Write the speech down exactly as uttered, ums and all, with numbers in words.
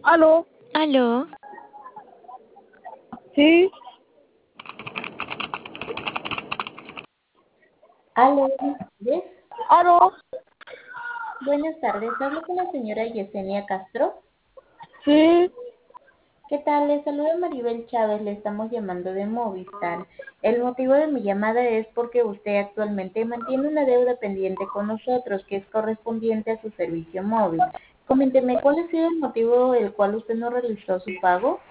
¿Aló? Aló, Sí, Aló, buenas tardes. ¿aló? Buenas tardes, hablo con la señora Yesenia Castro. Sí, ¿Qué tal? Le saluda Maribel Chávez, le estamos llamando de Movistar. El motivo de mi llamada es porque usted actualmente mantiene una deuda pendiente con nosotros que es correspondiente a su servicio móvil. Coménteme, ¿cuál ha sido el motivo el cual usted no realizó su pago?